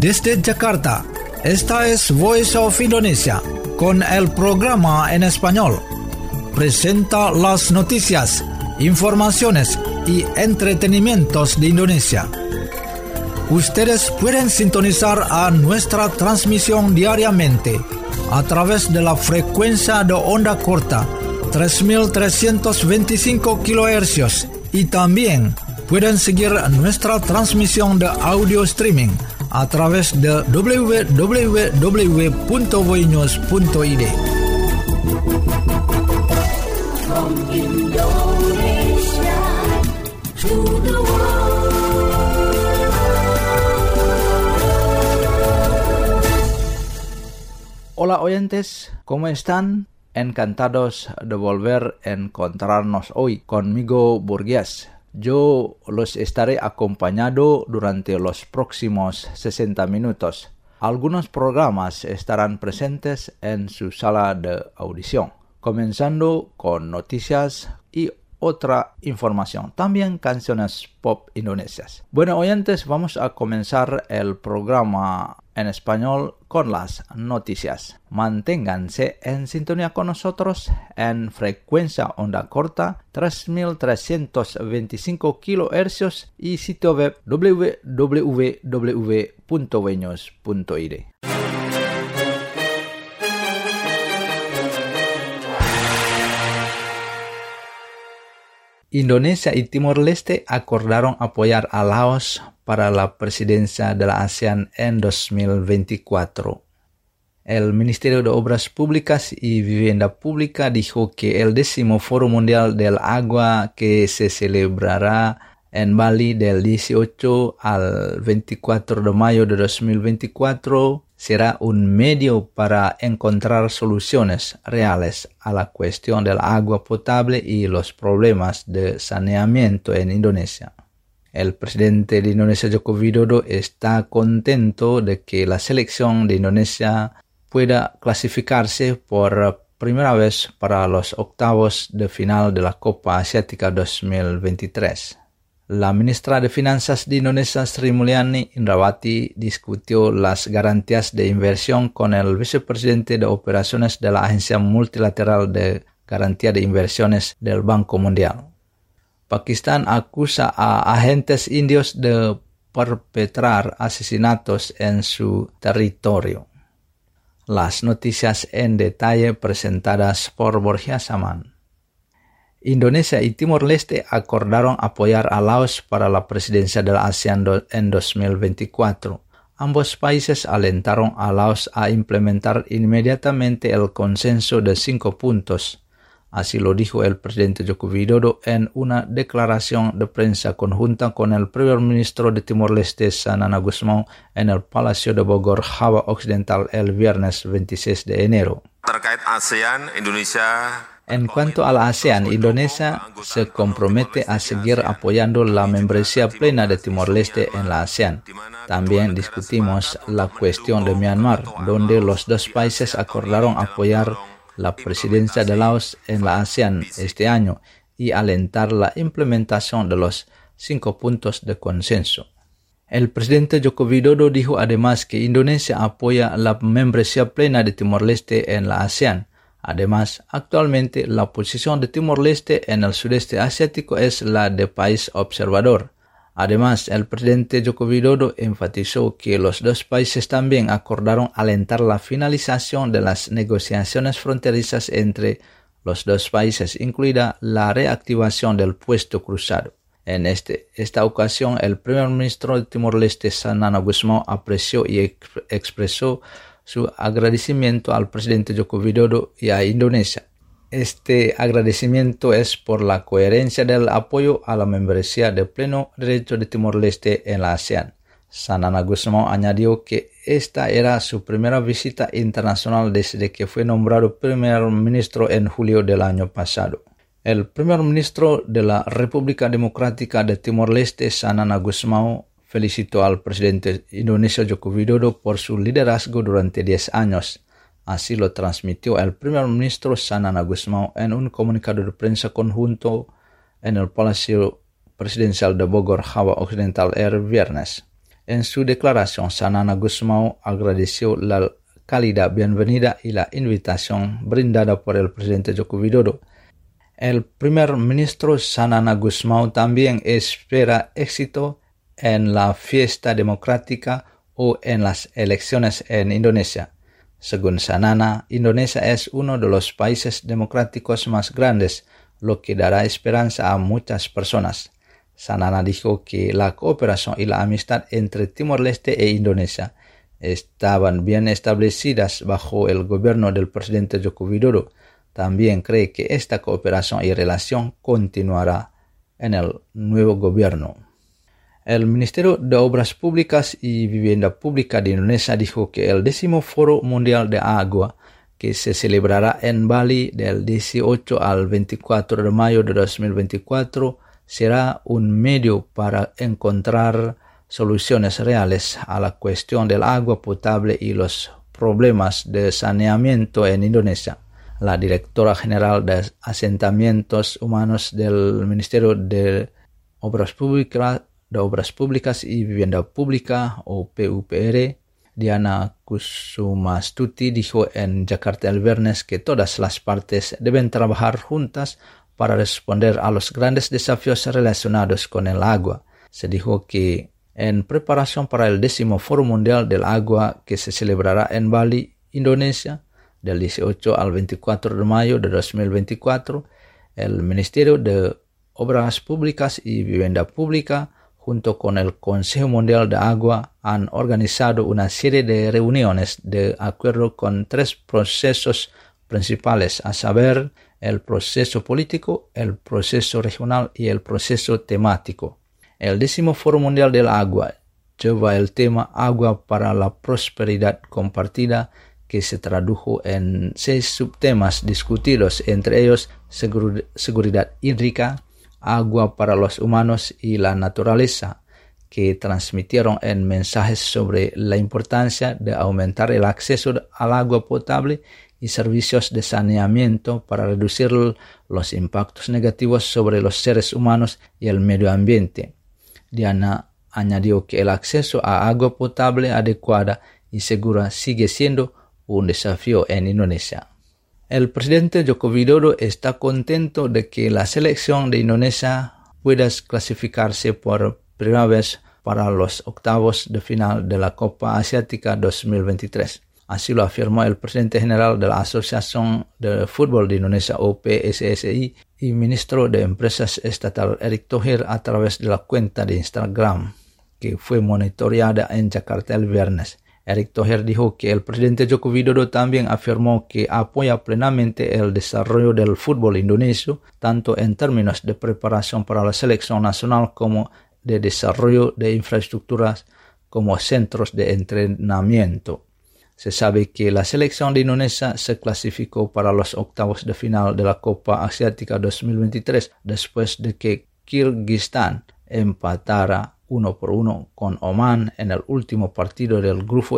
Desde Jakarta, esta es Voice of Indonesia, con el programa en español. Presenta las noticias, informaciones y entretenimientos de Indonesia. Ustedes pueden sintonizar a nuestra transmisión diariamente a través de la frecuencia de onda corta 3.325 kHz y también pueden seguir nuestra transmisión de audio streaming a través de www.voinews.id. From Indonesia to the world. Hola oyentes, ¿cómo están? Encantados de volver a encontrarnos hoy conmigo, Burgués. Yo los estaré acompañando durante los próximos 60 minutos. Algunos programas estarán presentes en su sala de audición, comenzando con noticias y otra información, también canciones pop indonesias. Bueno, oyentes, vamos a comenzar el programa en español con las noticias. Manténganse en sintonía con nosotros en frecuencia onda corta 3.325 kHz y sitio web www.voinews.id. Indonesia y Timor-Leste acordaron apoyar a Laos para la presidencia de la ASEAN en 2024. El Ministerio de Obras Públicas y Vivienda Pública dijo que el 10º Foro Mundial del Agua, que se celebrará en Bali del 18 al 24 de mayo de 2024, será un medio para encontrar soluciones reales a la cuestión del agua potable y los problemas de saneamiento en Indonesia. El presidente de Indonesia, Joko Widodo, está contento de que la selección de Indonesia pueda clasificarse por primera vez para los octavos de final de la Copa Asiática 2023. La ministra de Finanzas de Indonesia, Sri Mulyani Indrawati, discutió las garantías de inversión con el vicepresidente de operaciones de la Agencia Multilateral de Garantía de Inversiones del Banco Mundial. Pakistán acusa a agentes indios de perpetrar asesinatos en su territorio. Las noticias en detalle presentadas por Borja Saman. Indonesia y Timor-Leste acordaron apoyar a Laos para la presidencia de la ASEAN en 2024. Ambos países alentaron a Laos a implementar inmediatamente el consenso de 5 puntos. Así lo dijo el presidente Joko Widodo en una declaración de prensa conjunta con el primer ministro de Timor-Leste, Sanana Gusmão, en el Palacio de Bogor, Java Occidental, el viernes 26 de enero. Terkait ASEAN, Indonesia. En cuanto a la ASEAN, Indonesia se compromete a seguir apoyando la membresía plena de Timor-Leste en la ASEAN. También discutimos la cuestión de Myanmar, donde los dos países acordaron apoyar la presidencia de Laos en la ASEAN este año y alentar la implementación de los 5 puntos de consenso. El presidente Joko Widodo dijo además que Indonesia apoya la membresía plena de Timor-Leste en la ASEAN. Además, actualmente la posición de Timor-Leste en el sudeste asiático es la de país observador. Además, el presidente Joko Widodo enfatizó que los dos países también acordaron alentar la finalización de las negociaciones fronterizas entre los dos países, incluida la reactivación del puesto cruzado. En esta ocasión, el primer ministro de Timor-Leste, Sanana Gusmão, apreció y expresó su agradecimiento al presidente Joko Widodo y a Indonesia. Este agradecimiento es por la coherencia del apoyo a la membresía de pleno derecho de Timor-Leste en la ASEAN. Sanana Gusmão añadió que esta era su primera visita internacional desde que fue nombrado primer ministro en julio del año pasado. El primer ministro de la República Democrática de Timor-Leste, Sanana Gusmão, felicitó al presidente indonesio Joko Widodo por su liderazgo durante 10 años. Así lo transmitió el primer ministro Sanana Gusmão en un comunicado de prensa conjunto en el Palacio Presidencial de Bogor, Java Occidental, el viernes. En su declaración, Xanana Gusmão agradeció la cálida bienvenida y la invitación brindada por el presidente Joko Widodo. El primer ministro Xanana Gusmão también espera éxito en la fiesta democrática o en las elecciones en Indonesia. Según Xanana, Indonesia es uno de los países democráticos más grandes, lo que dará esperanza a muchas personas. Xanana dijo que la cooperación y la amistad entre Timor-Leste e Indonesia estaban bien establecidas bajo el gobierno del presidente Joko Widodo. También cree que esta cooperación y relación continuará en el nuevo gobierno. El Ministerio de Obras Públicas y Vivienda Pública de Indonesia dijo que el 10º Foro Mundial de Agua, que se celebrará en Bali del 18 al 24 de mayo de 2024, será un medio para encontrar soluciones reales a la cuestión del agua potable y los problemas de saneamiento en Indonesia. La directora general de Asentamientos Humanos del Ministerio de Obras Públicas y Vivienda Pública, o PUPR, Diana Kusumastuti, dijo en Jakarta el viernes que todas las partes deben trabajar juntas para responder a los grandes desafíos relacionados con el agua. Se dijo que en preparación para el 10º Foro Mundial del Agua, que se celebrará en Bali, Indonesia, del 18 al 24 de mayo de 2024, el Ministerio de Obras Públicas y Vivienda Pública, junto con el Consejo Mundial de Agua, han organizado una serie de reuniones de acuerdo con 3 procesos principales, a saber, el proceso político, el proceso regional y el proceso temático. El 10º Foro Mundial del Agua lleva el tema Agua para la Prosperidad Compartida, que se tradujo en 6 subtemas discutidos, entre ellos seguridad hídrica, agua para los humanos y la naturaleza, que transmitieron en mensajes sobre la importancia de aumentar el acceso al agua potable y servicios de saneamiento para reducir los impactos negativos sobre los seres humanos y el medio ambiente. Diana añadió que el acceso a agua potable adecuada y segura sigue siendo un desafío en Indonesia. El presidente Joko Widodo está contento de que la selección de Indonesia pueda clasificarse por primera vez para los octavos de final de la Copa Asiática 2023. Así lo afirmó el presidente general de la Asociación de Fútbol de Indonesia, o PSSI, y ministro de Empresas Estatal Erick Thohir a través de la cuenta de Instagram, que fue monitoreada en Jakarta el viernes. Erick Thohir dijo que el presidente Joko Widodo también afirmó que apoya plenamente el desarrollo del fútbol indonesio, tanto en términos de preparación para la selección nacional como de desarrollo de infraestructuras como centros de entrenamiento. Se sabe que la selección de Indonesia se clasificó para los octavos de final de la Copa Asiática 2023 después de que Kirguistán empatara 1-1 con Oman en el último partido del grupo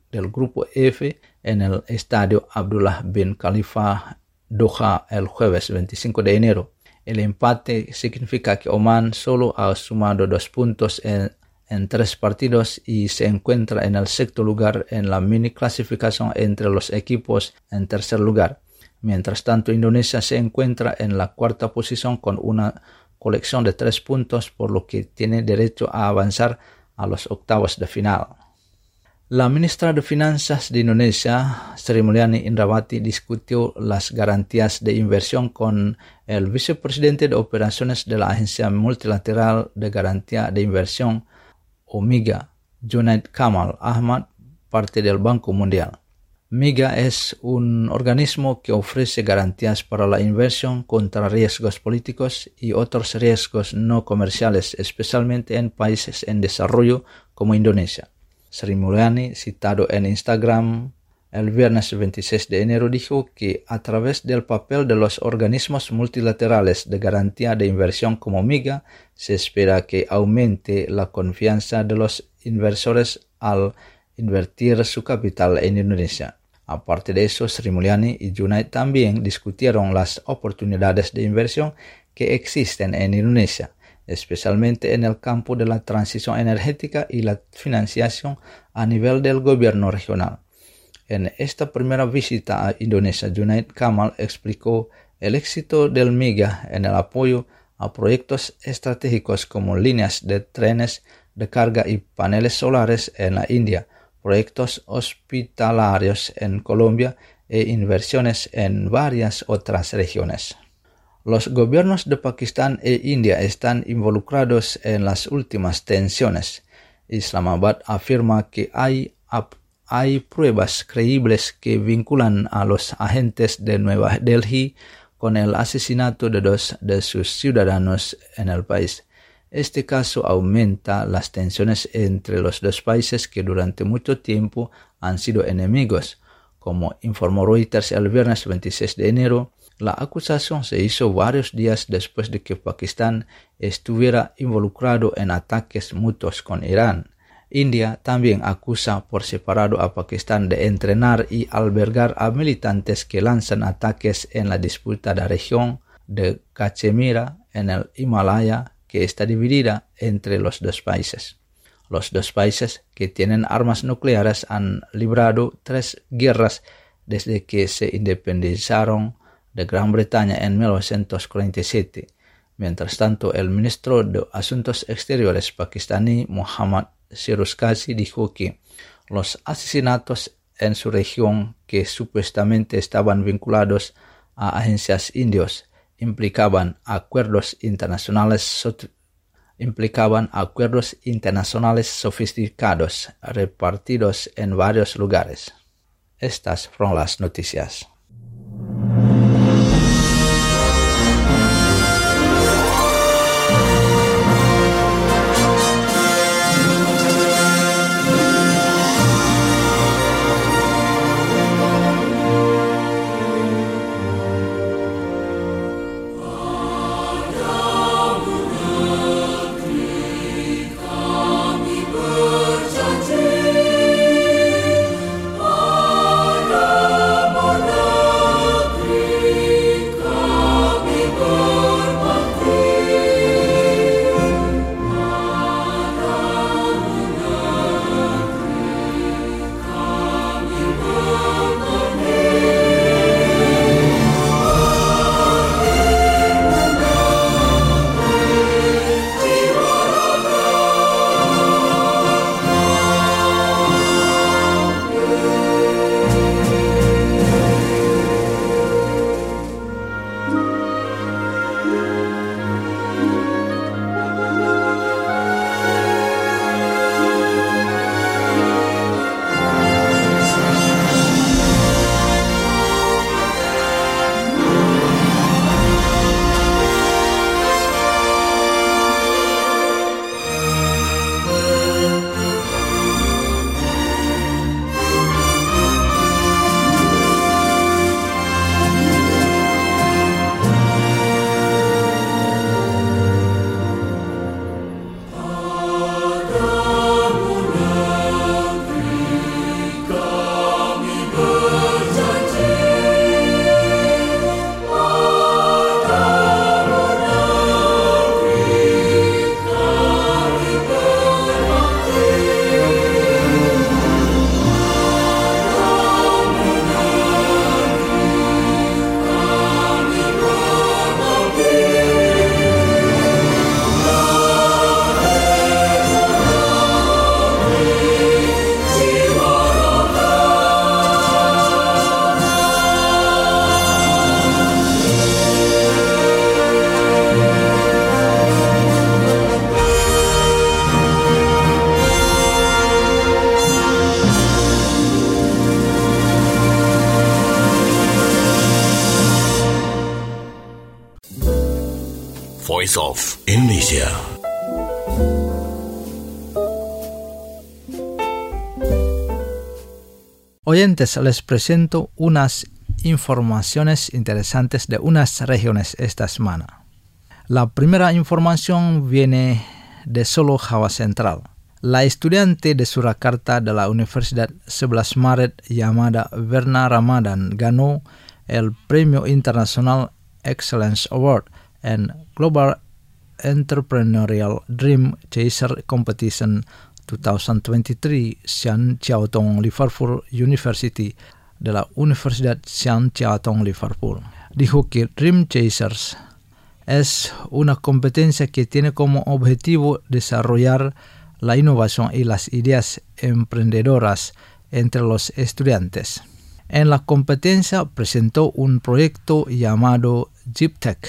F en el estadio Abdullah bin Khalifa, Doha, el jueves 25 de enero. El empate significa que Oman solo ha sumado 2 puntos en 3 partidos y se encuentra en el 6º lugar en la mini clasificación entre los equipos en 3er lugar. Mientras tanto, Indonesia se encuentra en la 4ª posición con una colección de 3 puntos, por lo que tiene derecho a avanzar a los octavos de final. La ministra de Finanzas de Indonesia, Sri Mulyani Indrawati, discutió las garantías de inversión con el vicepresidente de operaciones de la Agencia Multilateral de Garantía de Inversión, o MIGA, Junaid Kamal Ahmad, parte del Banco Mundial. MIGA es un organismo que ofrece garantías para la inversión contra riesgos políticos y otros riesgos no comerciales, especialmente en países en desarrollo como Indonesia. Sri Mulyani, citado en Instagram el viernes 26 de enero, dijo que a través del papel de los organismos multilaterales de garantía de inversión como MIGA, se espera que aumente la confianza de los inversores al invertir su capital en Indonesia. Aparte de eso, Sri Mulyani y Junaid también discutieron las oportunidades de inversión que existen en Indonesia. especialmente en el campo de la transición energética y la financiación a nivel del gobierno regional. En esta primera visita a Indonesia, Junaid Kamal explicó el éxito del MIGA en el apoyo a proyectos estratégicos como líneas de trenes de carga y paneles solares en la India, proyectos hospitalarios en Colombia e inversiones en varias otras regiones. Los gobiernos de Pakistán e India están involucrados en las últimas tensiones. Islamabad afirma que hay pruebas creíbles que vinculan a los agentes de Nueva Delhi con el asesinato de 2 de sus ciudadanos en el país. Este caso aumenta las tensiones entre los dos países que durante mucho tiempo han sido enemigos. Como informó Reuters el viernes 26 de enero, la acusación se hizo varios días después de que Pakistán estuviera involucrado en ataques mutuos con Irán. India también acusa por separado a Pakistán de entrenar y albergar a militantes que lanzan ataques en la disputada región de Cachemira en el Himalaya, que está dividida entre los dos países. Los dos países que tienen armas nucleares han librado 3 guerras desde que se independizaron de Gran Bretaña en 1947. Mientras tanto, el ministro de Asuntos Exteriores pakistaní Muhammad Sirusqazi dijo que los asesinatos en su región, que supuestamente estaban vinculados a agencias indios, implicaban acuerdos internacionales sofisticados repartidos en varios lugares. Estas fueron las noticias. Voice of Indonesia. Oyentes, les presento unas informaciones interesantes de unas regiones esta semana. La primera información viene de Solo, Java Central. La estudiante de Surakarta de la Universidad 11 Maret llamada Verna Ramadan ganó el Premio International Excellence Award en Global Entrepreneurial Dream Chaser Competition 2023 Sian Chiao Tung Liverpool University de la Universidad Sian Chiao Tung Liverpool. Dijo que Dream Chasers es una competencia que tiene como objetivo desarrollar la innovación y las ideas emprendedoras entre los estudiantes. En la competencia presentó un proyecto llamado JeepTech,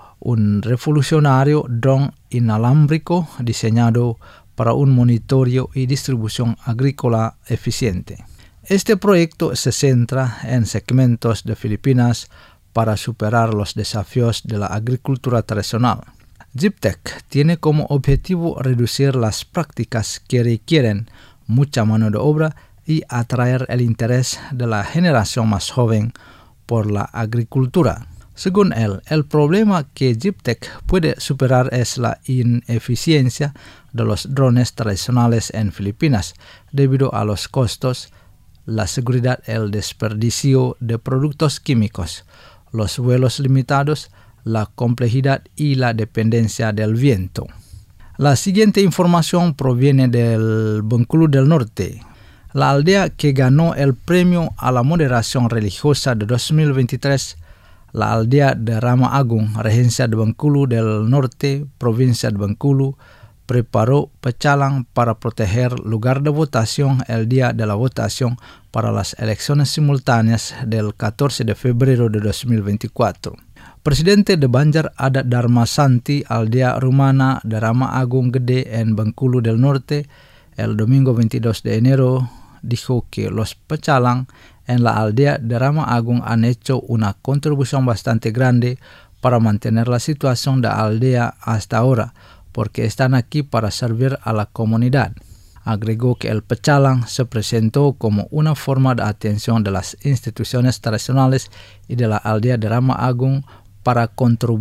un revolucionario dron inalámbrico diseñado para un monitoreo y distribución agrícola eficiente. Este proyecto se centra en segmentos de Filipinas para superar los desafíos de la agricultura tradicional. JeepTech tiene como objetivo reducir las prácticas que requieren mucha mano de obra y atraer el interés de la generación más joven por la agricultura. Según él, el problema que JeepTech puede superar es la ineficiencia de los drones tradicionales en Filipinas debido a los costos, la seguridad, el desperdicio de productos químicos, los vuelos limitados, la complejidad y la dependencia del viento. La siguiente información proviene del Bengkulu del Norte. La aldea que ganó el premio a la moderación religiosa de 2023, la aldea de Rama Agung, regencia de Bengkulu del Norte, provincia de Bengkulu, preparó pecalang para proteger lugar de votación el día de la votación para las elecciones simultáneas del 14 de febrero de 2024. Presidente de Banjar Adat Dharma Santi, aldea rumana de Rama Agung Gede en Bengkulu del Norte, el domingo 22 de enero, dijo que los pecalang en la aldea de Rama Agung han hecho una contribución bastante grande para mantener la situación de la aldea hasta ahora, porque están aquí para servir a la comunidad. Agregó que el pecalang se presentó como una forma de atención de las instituciones tradicionales y de la aldea de Rama Agung para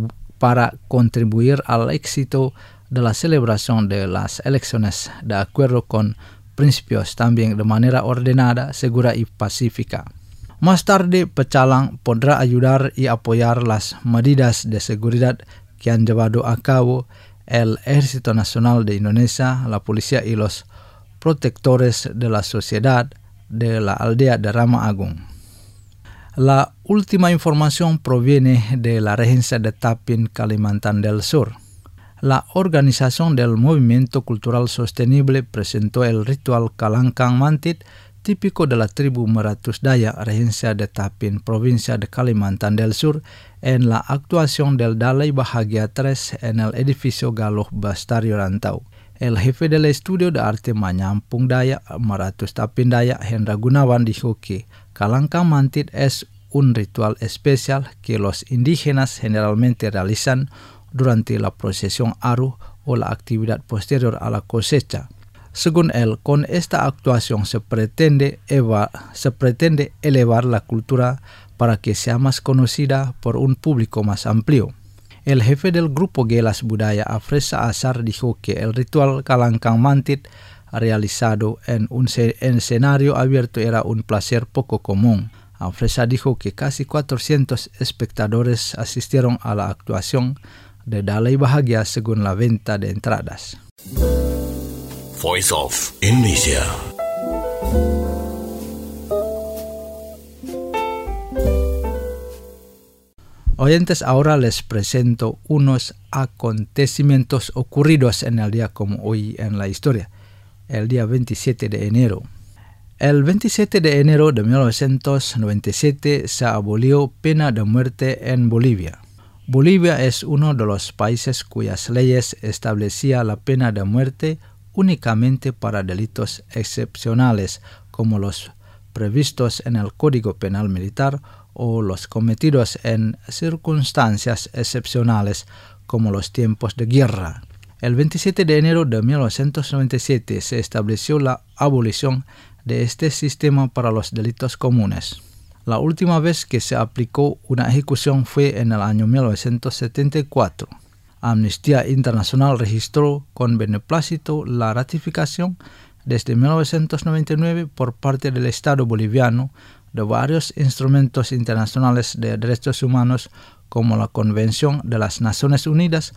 contribuir al éxito de la celebración de las elecciones de acuerdo con principios, también de manera ordenada, segura y pacífica. Más tarde, pecalang podrá ayudar y apoyar las medidas de seguridad que han llevado a cabo el Ejército Nacional de Indonesia, la policía y los protectores de la sociedad de la aldea de Rama Agung. La última información proviene de la regencia de Tapin, Kalimantan del Sur. La organización del Movimiento Cultural Sostenible presentó el ritual Kalangkang Mantit, típico de la tribu Meratus Dayak, regencia de Tapin, provincia de Kalimantan del Sur, en la actuación del Dalai Bahagia 3 en el edificio Galuh Bastario Rantau. El jefe del estudio de arte Manyampung Dayak, Meratus Tapin Dayak, Hendra Gunawan, dijo que Kalangkang Mantit es un ritual especial que los indígenas generalmente realizan durante la procesión Aru o la actividad posterior a la cosecha. Según él, con esta actuación se pretende elevar la cultura para que sea más conocida por un público más amplio. El jefe del grupo Gelas Budaya Afresa Asar dijo que el ritual Kalangkang Mantit realizado en un escenario abierto era un placer poco común. Afresa dijo que casi 400 espectadores asistieron a la actuación de Dalai Bahagia según la venta de entradas. Voice of Indonesia. Oyentes, ahora les presento unos acontecimientos ocurridos en el día como hoy en la historia, el día 27 de enero. El 27 de enero de 1997 se abolió pena de muerte en Bolivia. Bolivia es uno de los países cuyas leyes establecía la pena de muerte únicamente para delitos excepcionales como los previstos en el Código Penal Militar o los cometidos en circunstancias excepcionales como los tiempos de guerra. El 27 de enero de 1997 se estableció la abolición de este sistema para los delitos comunes. La última vez que se aplicó una ejecución fue en el año 1974. Amnistía Internacional registró con beneplácito la ratificación desde 1999 por parte del Estado boliviano de varios instrumentos internacionales de derechos humanos como la Convención de las Naciones Unidas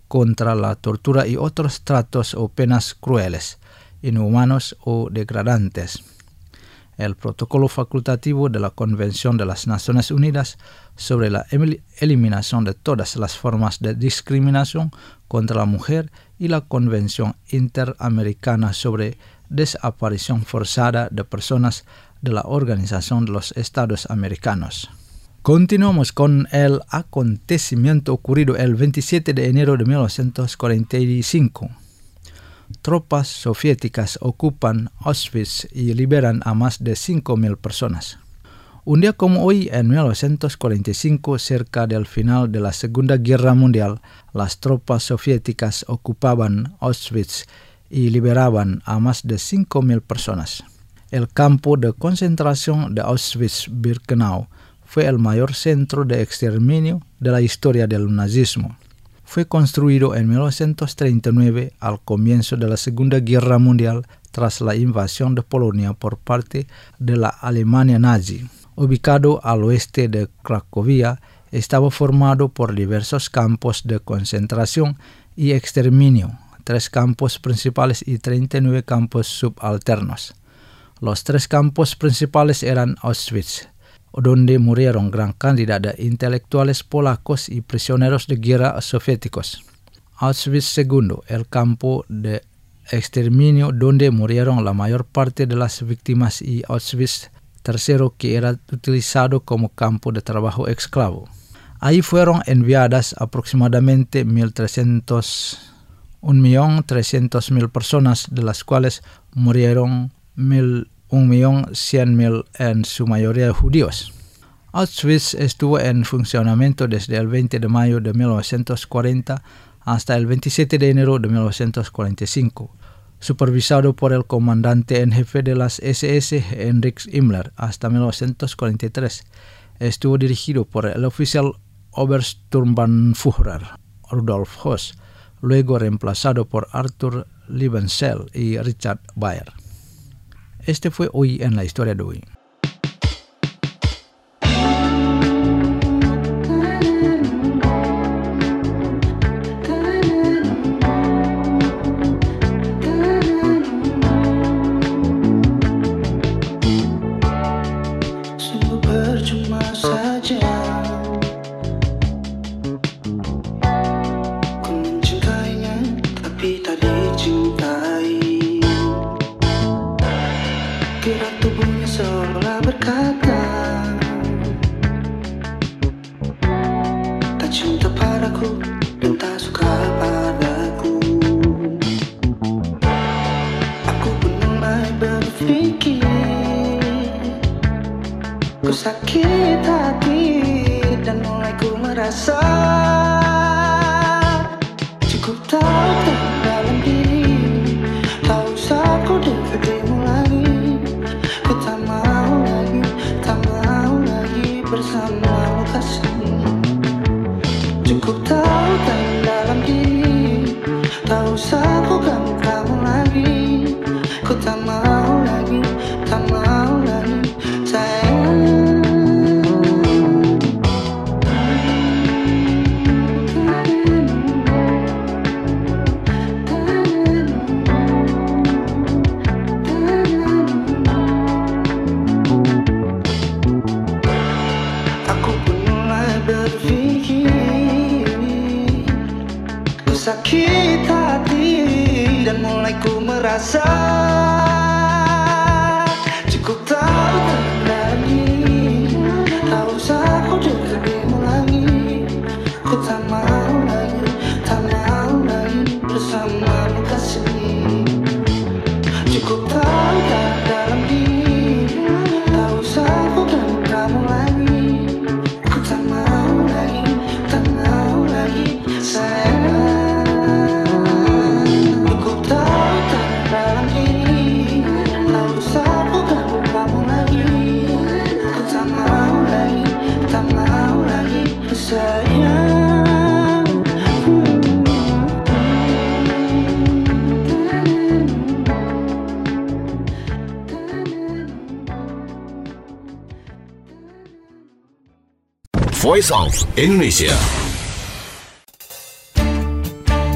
contra la tortura y otros tratos o penas crueles, inhumanos o degradantes. El protocolo facultativo de la Convención de las Naciones Unidas sobre la eliminación de todas las formas de discriminación contra la mujer y la Convención Interamericana sobre Desaparición Forzada de Personas de la Organización de los Estados Americanos. Continuamos con el acontecimiento ocurrido el 27 de enero de 1945. Tropas soviéticas ocupan Auschwitz y liberan a más de 5.000 personas. Un día como hoy, en 1945, cerca del final de la Segunda Guerra Mundial, las tropas soviéticas ocupaban Auschwitz y liberaban a más de 5.000 personas. El campo de concentración de Auschwitz-Birkenau fue el mayor centro de exterminio de la historia del nazismo. Fue construido en 1939 al comienzo de la Segunda Guerra Mundial tras la invasión de Polonia por parte de la Alemania nazi. Ubicado al oeste de Cracovia, estaba formado por diversos campos de concentración y exterminio, 3 campos principales y 39 campos subalternos. Los 3 campos principales eran Auschwitz, donde murieron gran cantidad de intelectuales polacos y prisioneros de guerra soviéticos. Auschwitz II, el campo de exterminio donde murieron la mayor parte de las víctimas, y Auschwitz III, que era utilizado como campo de trabajo esclavo. Ahí fueron enviadas aproximadamente 1.300.000 personas, de las cuales murieron 1.100.000, en su mayoría judíos. Auschwitz estuvo en funcionamiento desde el 20 de mayo de 1940 hasta el 27 de enero de 1945, supervisado por el comandante en jefe de las SS, Heinrich Himmler, hasta 1943. Estuvo dirigido por el oficial Obersturmbannführer Rudolf Höss, luego reemplazado por Arthur Liebenzell y Richard Baer. Este fue hoy en la historia de hoy. Ku sakit hati dan mulai ku merasa cukup tahu dalam diri, tak usah ku dekatimu lagi. Ku tak mau lagi bersamamu kasih. Cukup tahu dalam diri, tak usah ku ganggu kamu lagi. Ku tak mau lagi sayang. Sakit hati dan mulai ku merasa cukup tahu lagi, tak usah ku dekatimu lagi. Ku tak mau lagi bersamamu kasih. Cukup tahu dalam diri, tak usah ku ganggu kamu lagi. Ku tak mau lagi sayang. Voice of Indonesia.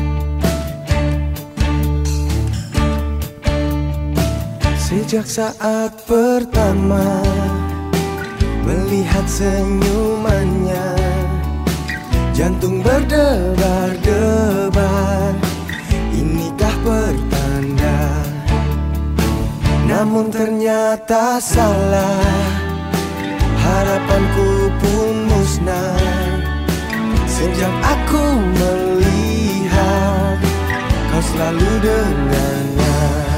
Sejak saat pertama melihat senyumannya, jantung berdebar-debar. Inikah pertanda? Namun ternyata salah. Harapanku pun musnah sejak aku melihat kau selalu dengannya.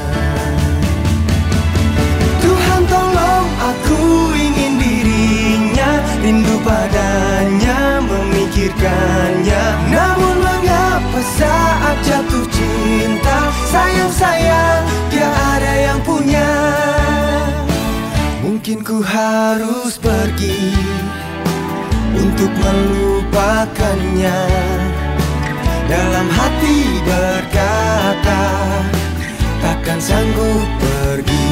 Tuhan tolong, aku ingin dirinya, rindu padanya, memikirkannya. Namun mengapa saat jatuh cinta, sayang-sayang dia ada yang punya. Mungkin ku harus pergi untuk melupakannya. Dalam hati berkata, takkan sanggup pergi.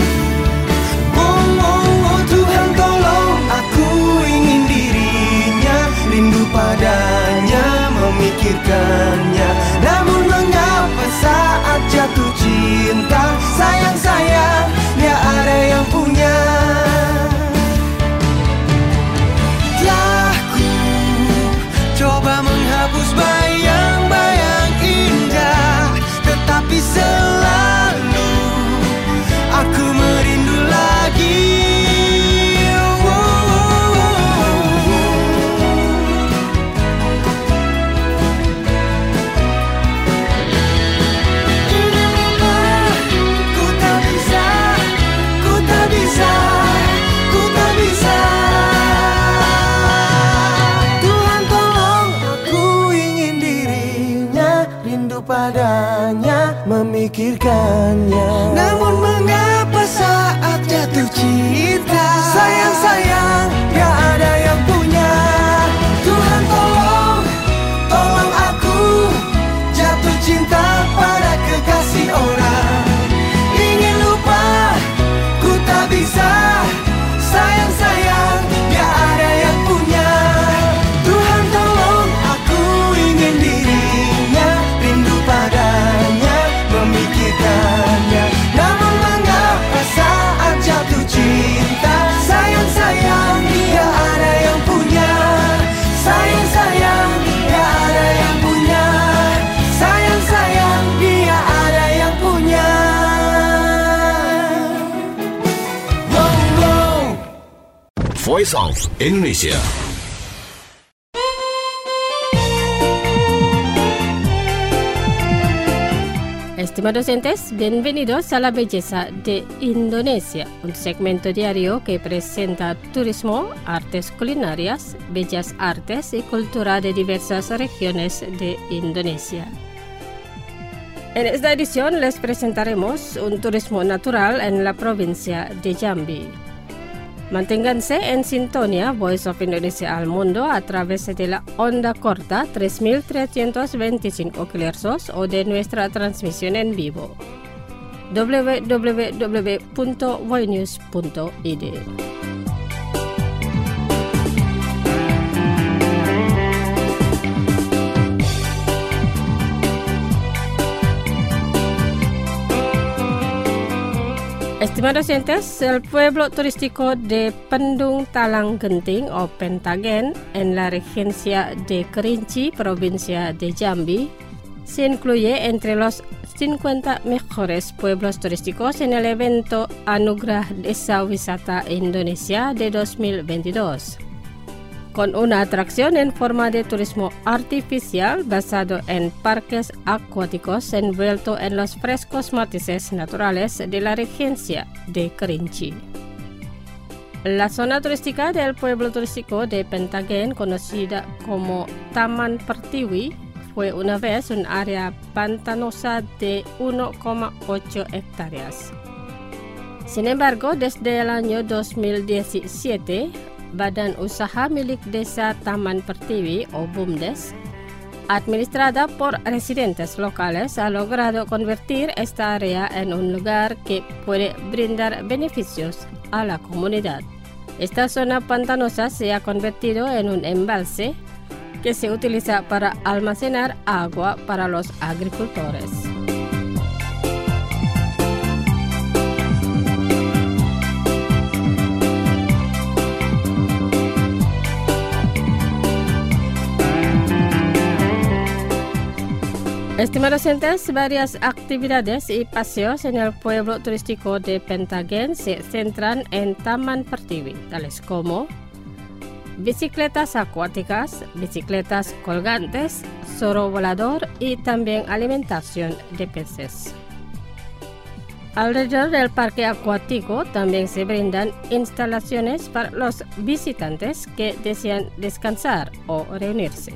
Oh, Tuhan tolong, aku ingin dirinya, rindu padanya, memikirkannya. Namun mengapa saat jatuh cinta, sayang-sayang dia ada yang punya. Telah ku coba menghapus bayang-bayang indah, tetapi selalu aku merindu lagi. Padanya, memikirkannya. Namun mengapa saat jatuh cinta, sayang-sayang gak ada yang punya. Tuhan tolong, tolong aku jatuh cinta pada kekasih orang. Ingin lupa, ku tak bisa, sayang-sayang gak ada yang punya. Tuhan tolong, aku ingin dirinya, rindu padanya, memikirkannya. Namun mengapa saat jatuh cinta, sayang-sayang dia ada yang punya. Sayang-sayang dia ada yang punya. Sayang-sayang dia ada yang punya. Voice of Indonesia. Estimados oyentes, bienvenidos a la belleza de Indonesia, un segmento diario que presenta turismo, artes culinarias, bellas artes y cultura de diversas regiones de Indonesia. En esta edición les presentaremos un turismo natural en la provincia de Jambi. Manténganse en sintonía Voice of Indonesia al mundo a través de la onda corta 3325 kHz o de nuestra transmisión en vivo www.voinews.id. Estimados oyentes, el pueblo turístico de Pendung Talang Genting o Pentagen en la regencia de Kerinci, provincia de Jambi, se incluye entre los 50 mejores pueblos turísticos en el evento Anugerah Desa Wisata Indonesia de 2022. Con una atracción en forma de turismo artificial basado en parques acuáticos envuelto en los frescos matices naturales de la regencia de Kerinci. La zona turística del pueblo turístico de Pentagen, conocida como Taman Pertiwi, fue una vez un área pantanosa de 1,8 hectáreas. Sin embargo, desde el año 2017, Badan Usaha Milik Desa Taman Pertiwi o BUMDes, administrada por residentes locales, ha logrado convertir esta área en un lugar que puede brindar beneficios a la comunidad. Esta zona pantanosa se ha convertido en un embalse que se utiliza para almacenar agua para los agricultores. Estimados oyentes, varias actividades y paseos en el pueblo turístico de Pentagén se centran en Taman Pertiwi, tales como bicicletas acuáticas, bicicletas colgantes, zorro volador y también alimentación de peces. Alrededor del parque acuático también se brindan instalaciones para los visitantes que desean descansar o reunirse.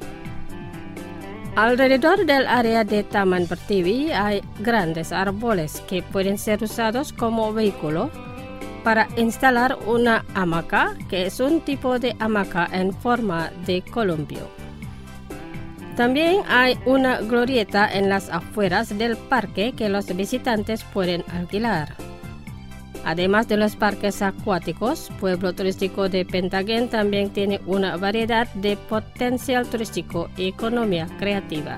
Alrededor del área de Taman Pertiwi hay grandes árboles que pueden ser usados como vehículo para instalar una hamaca, que es un tipo de hamaca en forma de columpio. También hay una glorieta en las afueras del parque que los visitantes pueden alquilar. Además de los parques acuáticos, Pueblo Turístico de Pentagén también tiene una variedad de potencial turístico y economía creativa.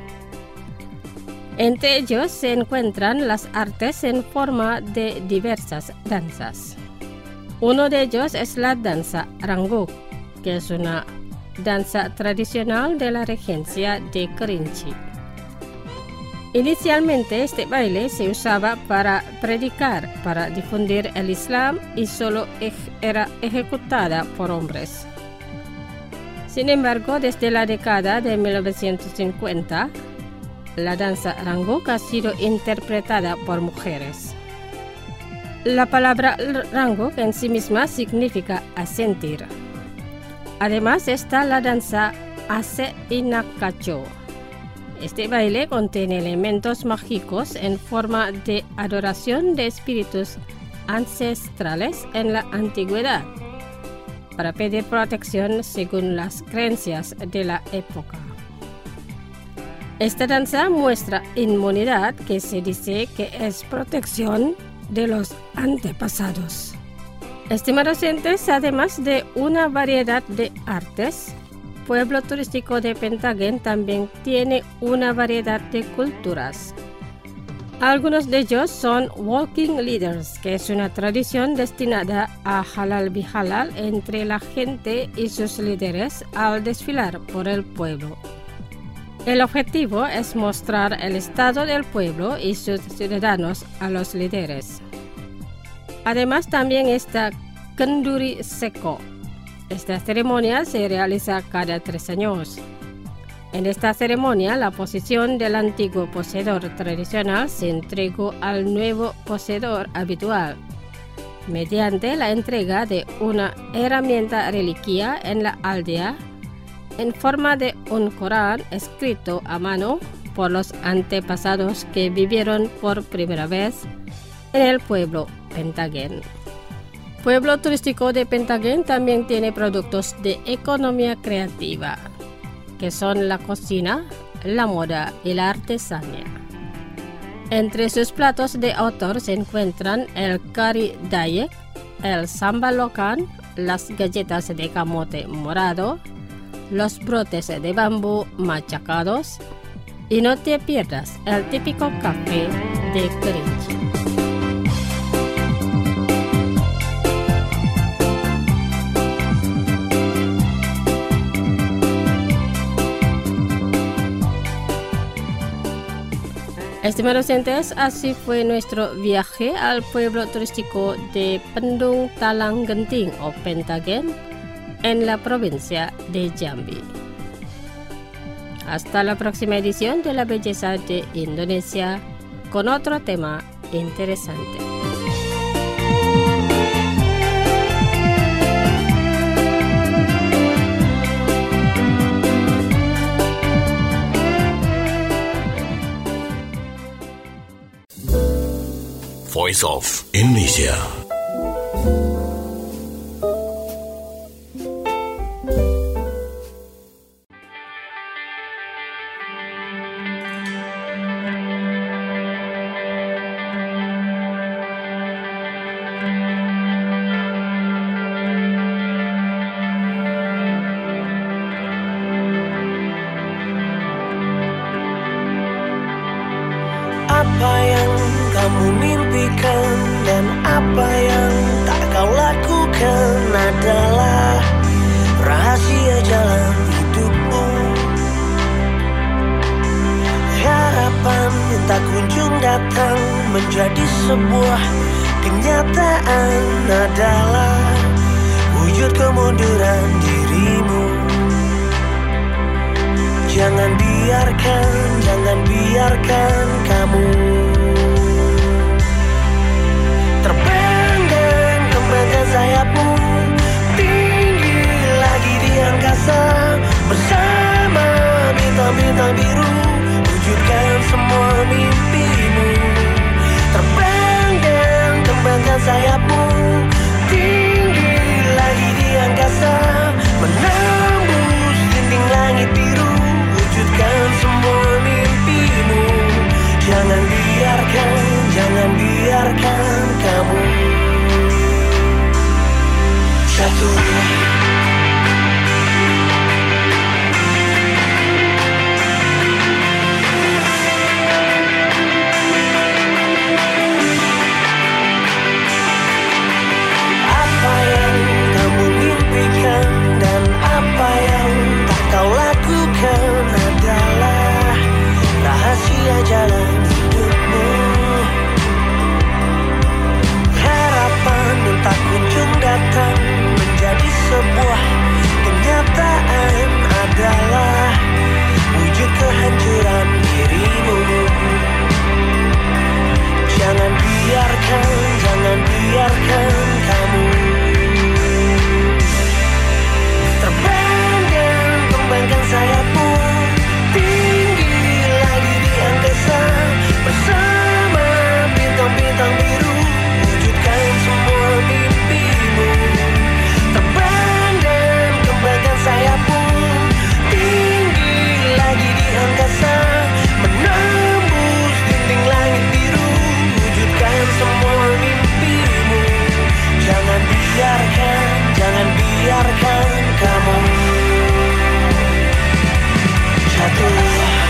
Entre ellos se encuentran las artes en forma de diversas danzas. Uno de ellos es la danza Rangguk, que es una danza tradicional de la regencia de Kerinci. Inicialmente este baile se usaba para predicar, para difundir el Islam y solo era ejecutada por hombres. Sin embargo, desde la década de 1950, la danza Rangguk ha sido interpretada por mujeres. La palabra Rangguk en sí misma significa asentir. Además está la danza Ase Inakacho. Este baile contiene elementos mágicos en forma de adoración de espíritus ancestrales en la antigüedad, para pedir protección según las creencias de la época. Esta danza muestra inmunidad, que se dice que es protección de los antepasados. Estimados oyentes, además de una variedad de artes, Pueblo Turístico de Pentagén también tiene una variedad de culturas. Algunos de ellos son Walking Leaders, que es una tradición destinada a halal bihalal entre la gente y sus líderes al desfilar por el pueblo. El objetivo es mostrar el estado del pueblo y sus ciudadanos a los líderes. Además también está Kenduri Seko. Esta ceremonia se realiza cada 3 años. En esta ceremonia, la posesión del antiguo poseedor tradicional se entregó al nuevo poseedor habitual, mediante la entrega de una herramienta reliquia en la aldea, en forma de un Corán escrito a mano por los antepasados que vivieron por primera vez en el pueblo Pentagén. Pueblo Turístico de Pentagén también tiene productos de economía creativa, que son la cocina, la moda y la artesanía. Entre sus platos de autor se encuentran el kari Dayak, el sambal lokan, las galletas de camote morado, los brotes de bambú machacados y no te pierdas el típico café de Kerinci. Estimados oyentes, así fue nuestro viaje al pueblo turístico de Pendung Talang Genting o Pentagén en la provincia de Jambi. Hasta la próxima edición de La Belleza de Indonesia con otro tema interesante. Voice of Indonesia. Apa yang kamu mimpikan dan apa adalah wujud kemunduran dirimu. Jangan biarkan kamu terbang dan kembangkan sayapmu tinggi lagi di angkasa. Bersama bintang-bintang biru, wujudkan semua mimpimu. Terbang dan kembangkan sayapmu tinggi lagi di angkasa, menembus dinding langit biru, wujudkan semua mimpimu. Jangan biarkan kamu jatuh. Apa yang kamu mimpikan dan apa yang tak kau lakukan adalah rahasia jalan hidupmu. Harapan yang tak kunjung datang menjadi sebuah kenyataan adalah wujud kehancuran dirimu. Jangan biarkan kamu terbang dan kembangkan sayapmu tinggi lagi di angkasa. Bersama bintang-bintang biru, wujudkan semua mimpimu. Terbang dan kembangkan sayapmu tinggi lagi di angkasa, menembus dinding langit biru, wujudkan semua mimpimu. Jangan biarkan kamu jatuh.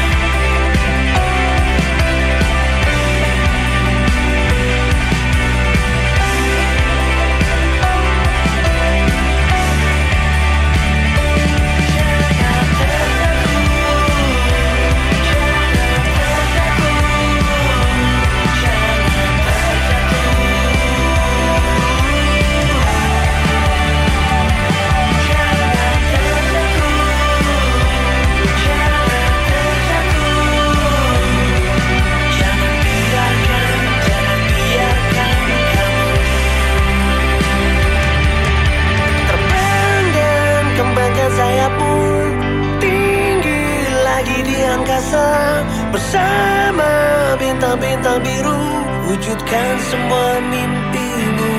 Sayapmu tinggi lagi di angkasa, bersama bintang-bintang biru, wujudkan semua mimpimu.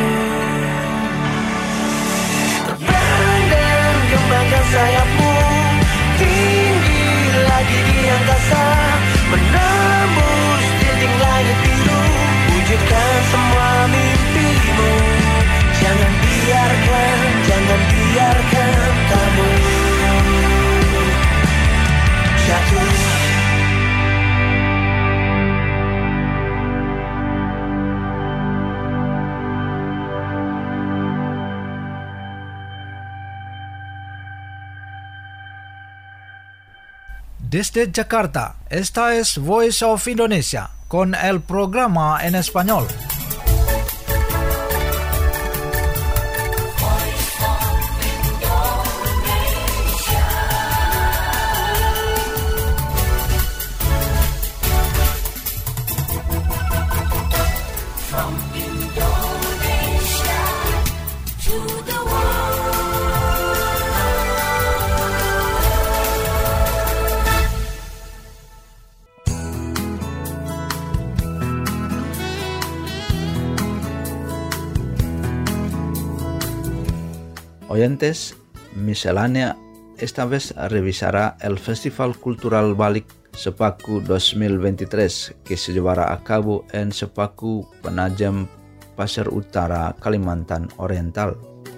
Terbang dan kembangkan sayapmu tinggi lagi di angkasa, menembus dinding langit biru, wujudkan semua mimpimu. Jangan biarkan kamu jatuh. Desde Jakarta, esta es Voice of Indonesia con el programa en español. Oyentes, Miscelánea esta vez revisará el Festival Cultural Balik Sepaku 2023 que se llevará a cabo en Sepaku, Penajam, Pasir Utara, Kalimantan Oriental.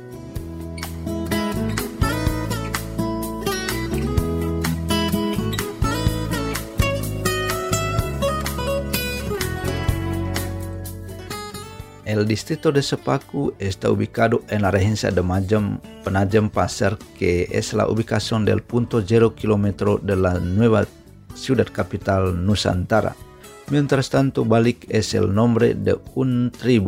El distrito de Sepaku está ubicado en la regencia de Penajam Pasir, que es la ubicación del punto 0 kilómetro de la nueva ciudad capital Nusantara. Mientras tanto, Balik es el nombre de una tribu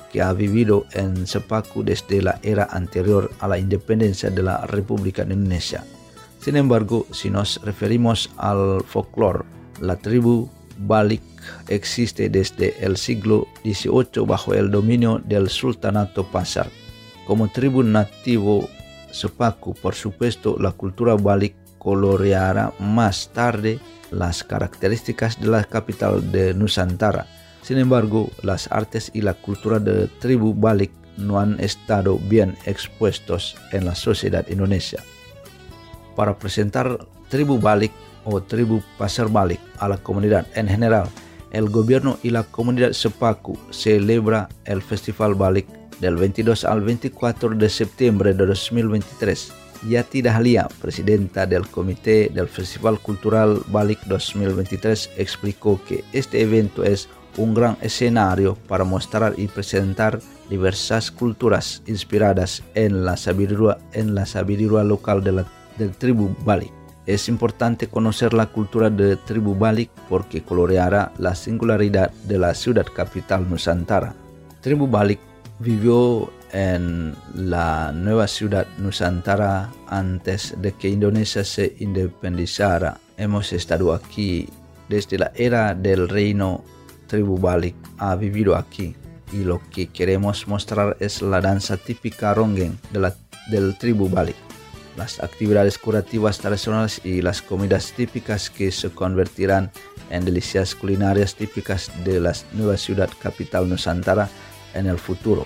que ha vivido en Sepaku desde la era anterior a la independencia de la República de Indonesia. Sin embargo, si nos referimos al folclore, la tribu Balik existe desde el siglo XVIII bajo el dominio del Sultanato Pasar. Como tribu nativo Sepaku, por supuesto, la cultura Balik coloreará más tarde las características de la capital de Nusantara. Sin embargo, las artes y la cultura de tribu Balik no han estado bien expuestos en la sociedad indonesia. Para presentar tribu Balik o tribu Pasar Balik a la comunidad en general, el gobierno y la comunidad Sepaku celebra el Festival Balik del 22 al 24 de septiembre de 2023. Yati Dahlia, presidenta del Comité del Festival Cultural Balik 2023, explicó que este evento es un gran escenario para mostrar y presentar diversas culturas inspiradas en la sabiduría local del tribu Balik. Es importante conocer la cultura de tribu Balik porque coloreará la singularidad de la ciudad capital Nusantara. Tribu Balik vivió en la nueva ciudad Nusantara antes de que Indonesia se independizara. Hemos estado aquí desde la era del reino. Tribu Balik ha vivido aquí y lo que queremos mostrar es la danza típica ronggeng del tribu Balik, las actividades curativas tradicionales y las comidas típicas que se convertirán en delicias culinarias típicas de la nueva ciudad capital Nusantara en el futuro.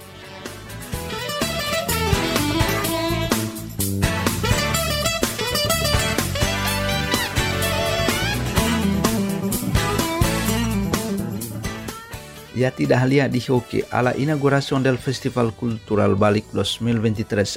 Yati Dahlia dijo que a la inauguración del Festival Cultural Balik 2023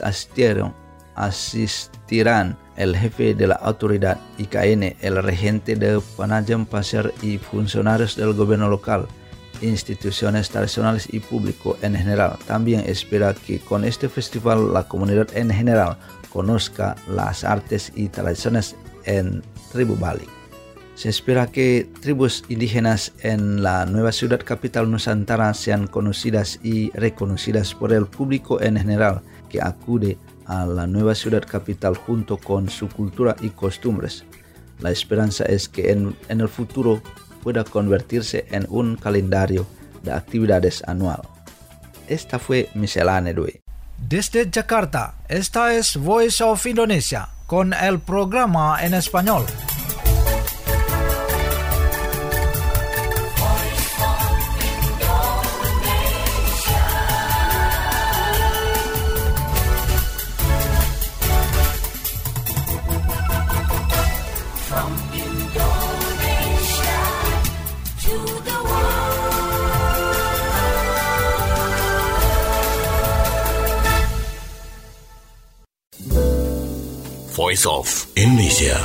asistirán el jefe de la autoridad IKN, el regente de Penajam Pasir y funcionarios del gobierno local, instituciones tradicionales y público en general. También espera que con este festival la comunidad en general conozca las artes y tradiciones en tribu Balik. Se espera que tribus indígenas en la nueva ciudad capital Nusantara sean conocidas y reconocidas por el público en general que acude a la nueva ciudad capital junto con su cultura y costumbres. La esperanza es que en el futuro pueda convertirse en un calendario de actividades anual. Esta fue Miscelánea Doi. Desde Jakarta, esta es Voice of Indonesia con el programa en español. Voice of Indonesia.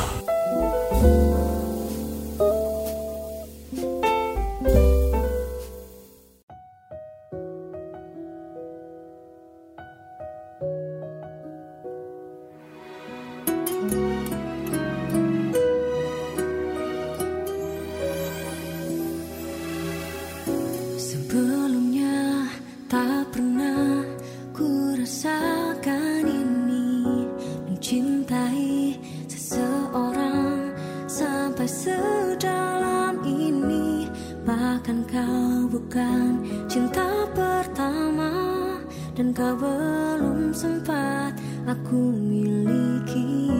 Sebelumnya tak pernah ku rasakan ini, mencintai seseorang sampai sedalam ini. Bahkan kau bukan cinta pertama dan kau belum sempat aku miliki.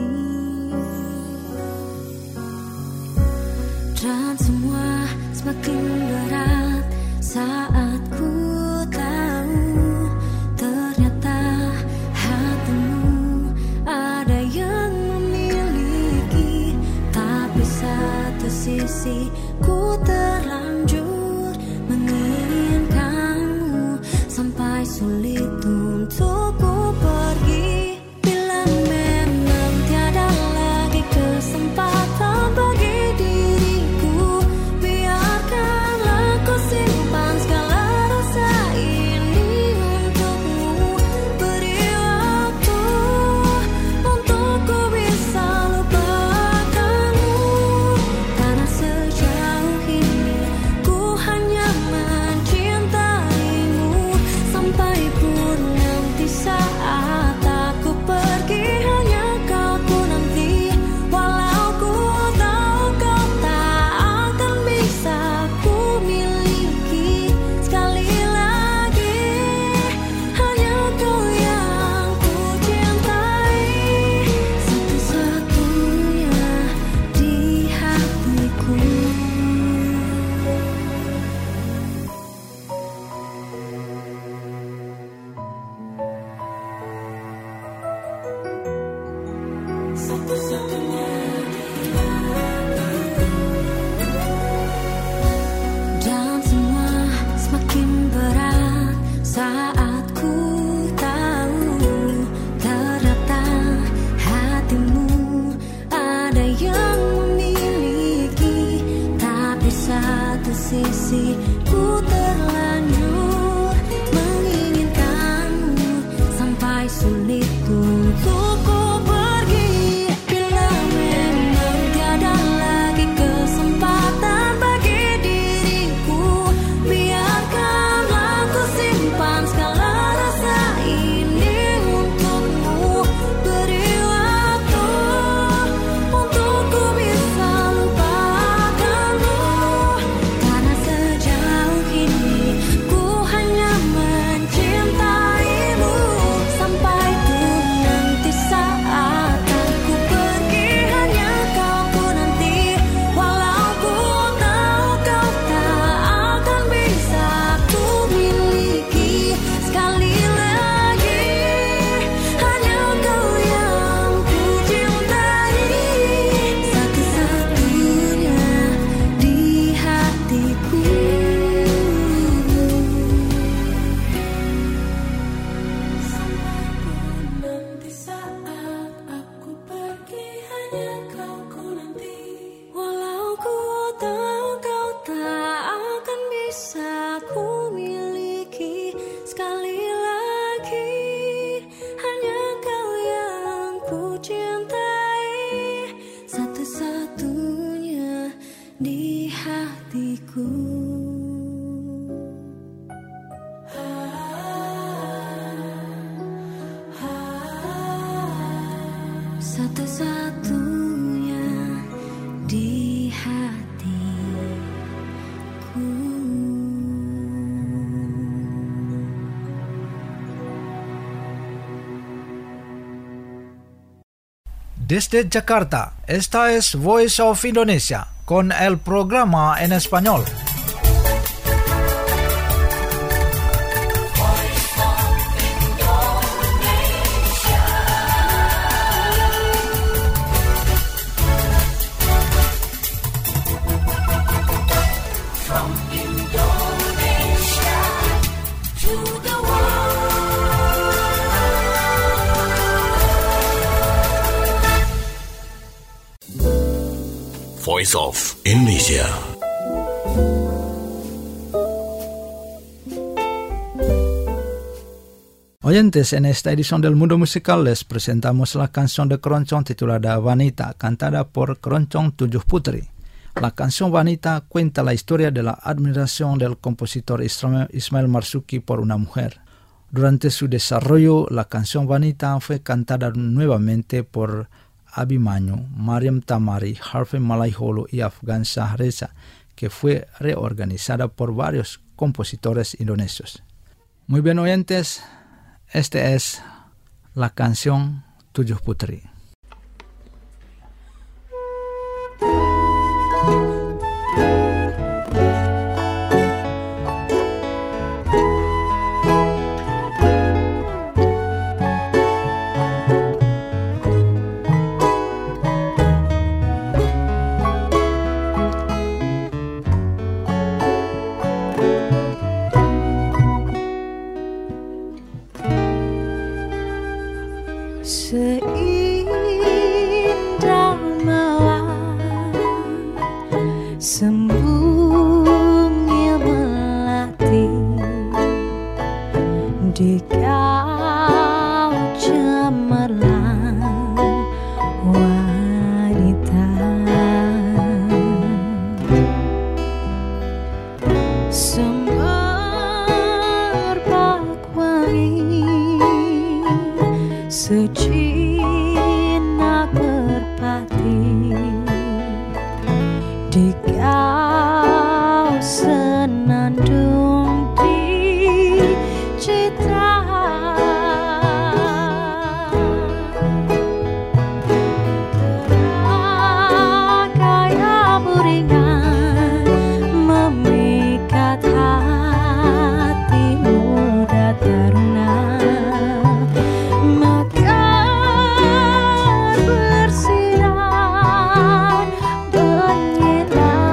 Dan semua semakin berat saat ku tahu ternyata hatimu ada yang memiliki. Tapi satu sisi ku terlanjur menginginkanmu sampai sulit untuk ku pergi. Bila memang tiada lagi kesempatan bagi diriku, biarkanlah ku simpan segala rasa ini untukmu. Beri waktu untuk ku bisa lupakanmu, karena sejauh ini ku hanya mencintaimu. satu sisi ku terlanjur menginginkanmu sampai sulit untuk ku pergi. Bila memang tiada lagi kesempatan bagi diriku, biarkanlah ku simpan segala rasa ini untukmu. Beri waktu untuk ku bisa lupakanmu, karena sejauh ini ku hanya mencintaimu. Sampai pun nanti saat aku pergi, hanya kau ku nanti. Walau ku tahu kau tak akan bisa ku miliki sekali lagi, hanya kau yang ku cintai, satu-satunya di hatiku. Sampai pun nanti saat aku pergi, hanya kau ku nanti. Walau ku tahu kau tak akan bisa ku miliki sekali lagi, hanya kau yang ku cintai, satu-satunya di hatiku. Satu-satunya di hatiku. Desde Jakarta, esta es Voice of Indonesia con el programa en español. Voice of Indonesia. Oyentes, en esta edición del Mundo Musical les presentamos la canción de Keroncong titulada Wanita, cantada por Keroncong Tujuh Putri. La canción Wanita cuenta la historia de la admiración del compositor Ismail Marzuki por una mujer. Durante su desarrollo, la canción Wanita fue cantada nuevamente por Abimanyu, Mariam Tamari, Harvey Malaiholo y Afgan Shahreza, que fue reorganizada por varios compositores indonesios. Muy bien, oyentes, esta es la canción Tujuh Putri. Seindah mawar sembunyi melati di kau cemerlang wanita, semerbak wangi sejinak merpati di kau senandung di citra. Terakai abu ringan memikat hati muda teruna, mekar bersinar menyinari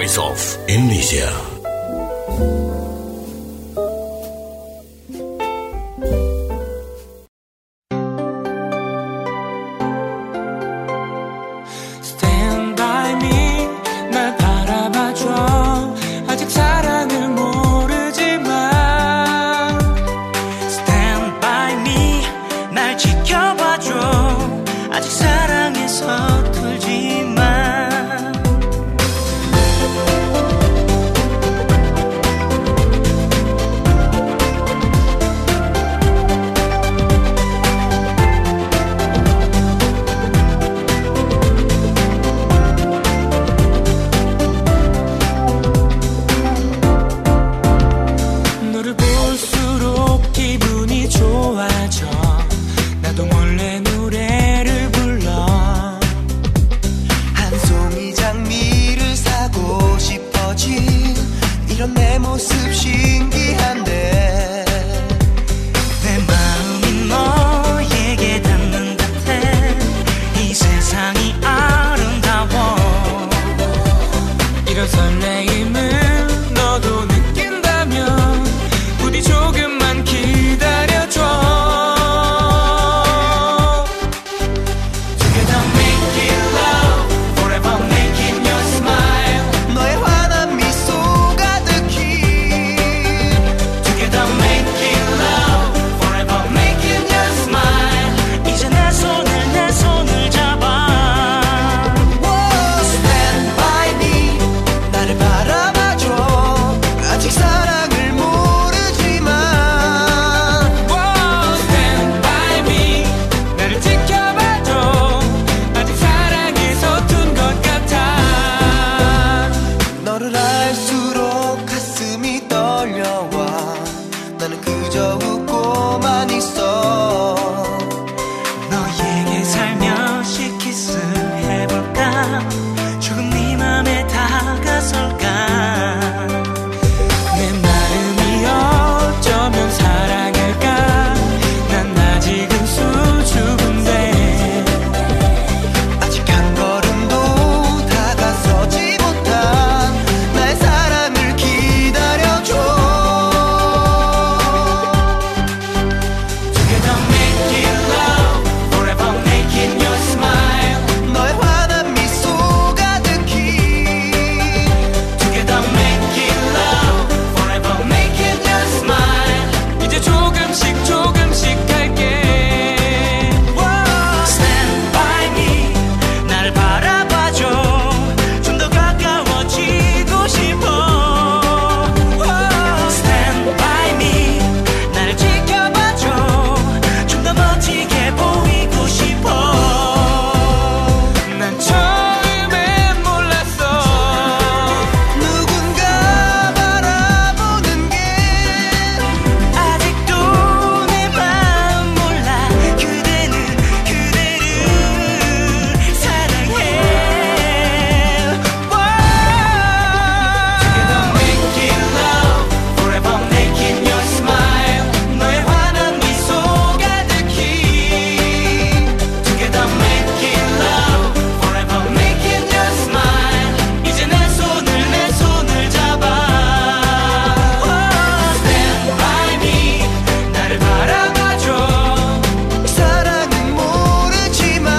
Voice of Indonesia. Stand by me, 날 바라봐줘. 아직 사랑을 모르지만 Stand by me, 날 지켜봐줘. 아직 사랑에 서툴지만 너를 볼수록 기분이 좋아져. 나도 몰래 노래를 불러. 한 송이 장미를 사고 싶어진 이런 내 모습 신기한데 내 마음이 너에게 닿는 듯해. 이 세상이 아름다워. 이런 설레임을 너도 느낀다면 부디 조금만 기다려줘. Together making love, forever making your smile. 너의 환한 미소 가득히. Together making love, forever making your smile. 이제 내 손을 잡아. Stand by me, 나를 바라봐줘. 아직 사랑을 모르지만 Stand by me, 나를 지켜봐줘. 아직 사랑에 서툰 것 같아. 너를 알수록 가슴이 떨려와. 나는 그저 웃고만 있어. 너에게 살며시 키스해볼까. 조금 네 맘에 다가설까. 내 마음이 어쩌면 사랑일까. 난 아직은 수줍은데 아직 한 걸음도 다가서지 못한 나의 사랑을 기다려줘. Together making love, forever making your smile. 너의 환한 미소 가득히. Together making love, forever making your smile. 이제 조금씩 갈게. Stand by me, 나를 바라봐줘. 좀 더 가까워지고 싶어. Stand by me, 나를 지켜봐줘. 좀 더 멋지게 보이고 싶어. 난 처음엔 몰랐어. 누군가 바라보는 게 아직도 내 마음 몰라. 그대를 사랑해. Together making love, forever making your smile. 너의 환한 미소 가득히. Together making love, forever making your smile. 이제 내 손을 잡아. Stand by me, 나를 바라봐줘. 사랑은 모르지만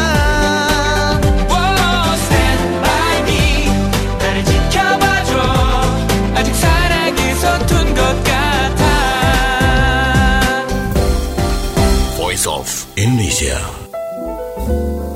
Stand by me, 나를 지켜봐줘. 아직 사랑에 서툰 것 같아. Voice of Indonesia.